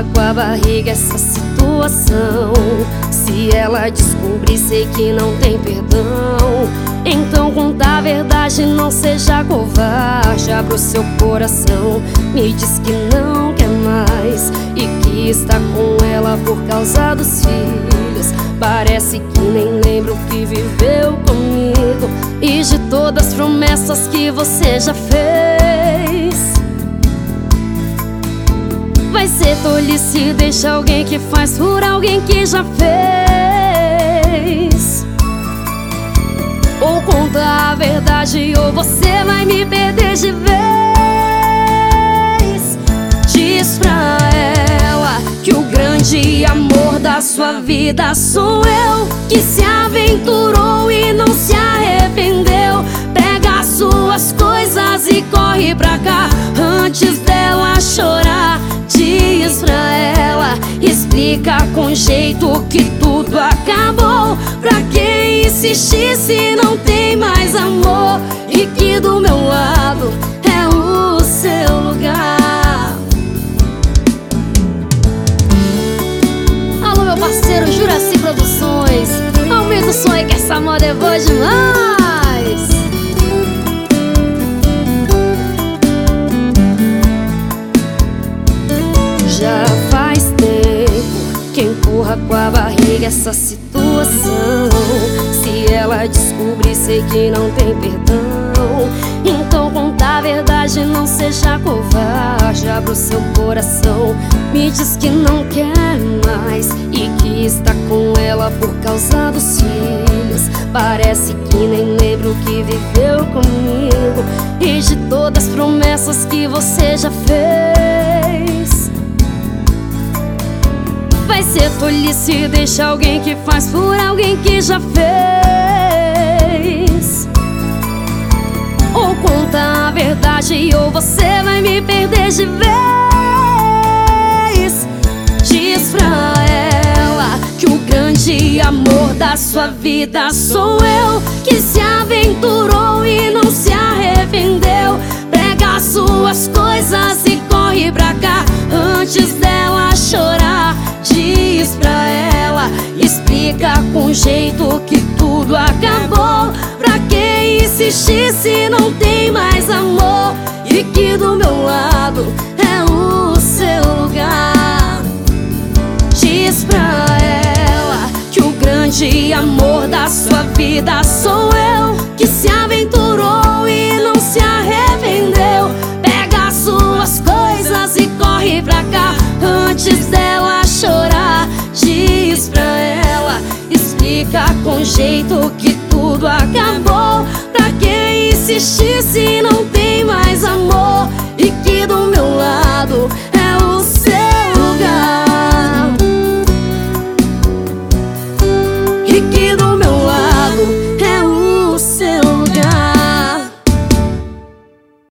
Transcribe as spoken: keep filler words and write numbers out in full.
empurra com a barriga essa situação. Se ela descobrir, sei que não tem perdão. Então conta a verdade, não seja covarde. Abra o seu coração, me diz que não quer mais e que está com ela por causa dos filhos. Parece que nem lembra o que viveu comigo e de todas as promessas que você já fez. Vai ser tolice deixar alguém que faz por alguém que já fez. Ou conta a verdade ou você vai me perder de vez. Diz pra ela que o grande amor da sua vida sou eu, que se aventurou e não se arrependeu. Pega suas coisas e corre pra cá antes dela chorar. Diz pra ela, explica com jeito que tudo acabou. Pra quem insistir se não tem mais amor e que do meu lado é o seu lugar. Alô, meu parceiro Juraci Produções, aumenta o som aí que essa moda é boa demais. Já faz tempo que empurra com a barriga essa situação. Se ela descobrir, sei que não tem perdão. Então conta a verdade, não seja covarde. Abra o seu coração, me diz que não quer mais e que está com ela por causa dos filhos. Parece que nem lembra o que viveu comigo e de todas as promessas que você já fez. Vai ser tolice deixar alguém que faz por alguém que já fez. Ou conta a verdade ou você vai me perder de vez. Diz pra ela que o grande amor da sua vida sou eu, que se aventurou e não se arrependeu. Pega suas coisas e corre pra cá antes dela chorar. Diz pra ela, explica com jeito que tudo acabou. Pra quem insistir se não tem mais amor e que do meu lado é o seu lugar. Diz pra ela que o grande amor da sua vida sou eu, que se aventurou e não se arrependeu. Pega suas coisas e corre pra cá antes dela chorar. Diz pra ela, explica com jeito que tudo acabou. Pra quem insistir se não tem mais amor e que do meu lado